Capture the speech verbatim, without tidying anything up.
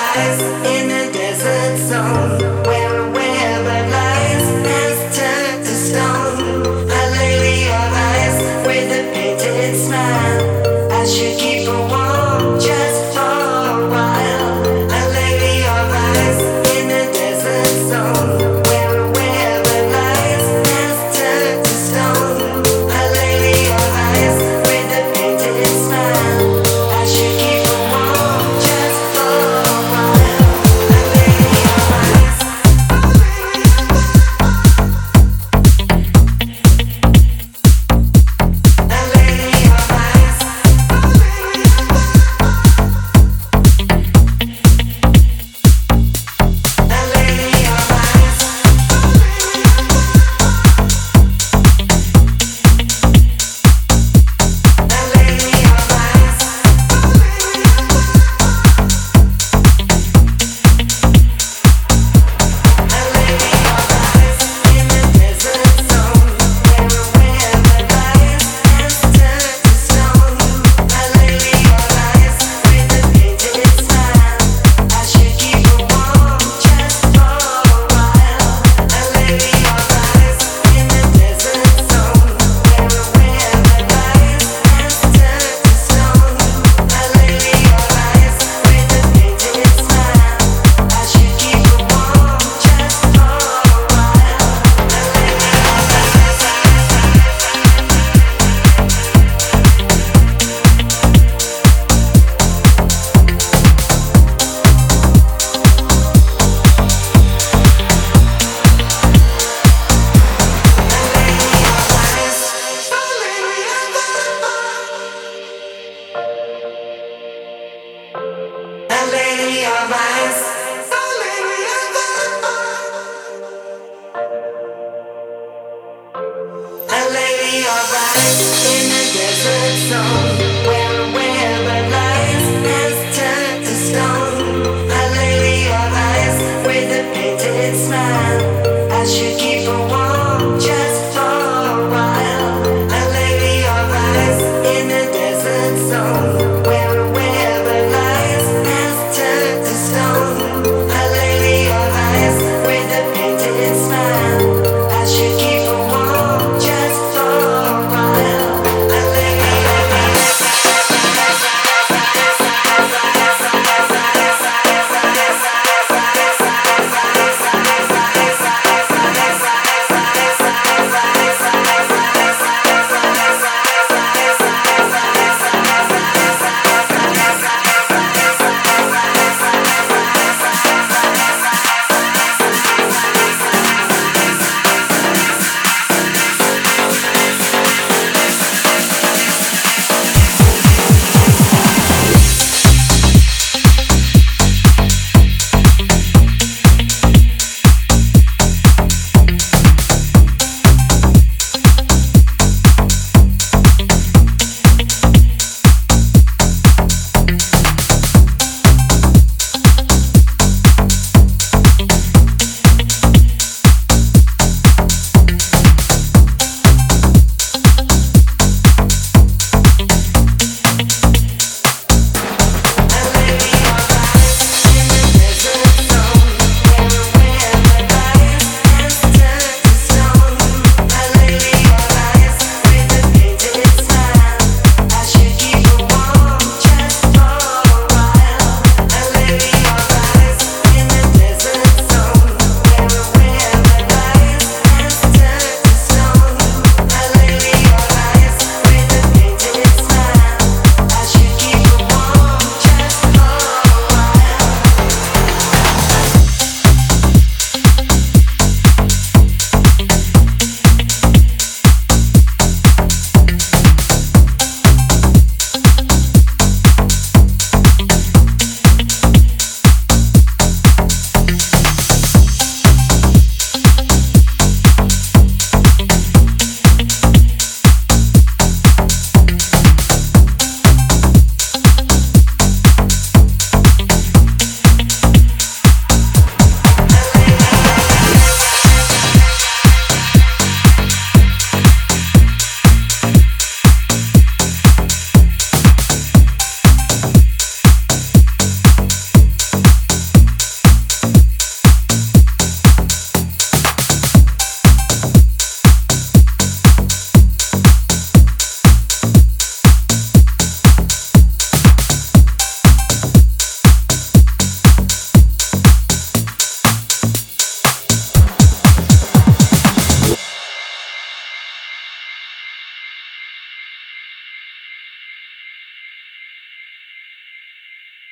eyes in a desert zone where a web of lies has turned to stone. A lady of eyes with a painted smile. I should keep her warm just for a while. A lady of eyes in a desert zone where a web of lies has turned to stone. A lady of eyes with a painted smile. I should keep her warm just for a while. A lady of eyes. A lady of eyes. A lady of eyes. A lady of eyes. A lady of eyes in the desert zone where a web of lies has turned to stone. A lady of eyes with a painted smile. I should keep her warm just for a while. A lady of eyes in the desert zone where a web of lies has turned to stone. A lady of eyes with a painted smile. I should keep her warm just for a while. A lady of eyes. A lady of eyes.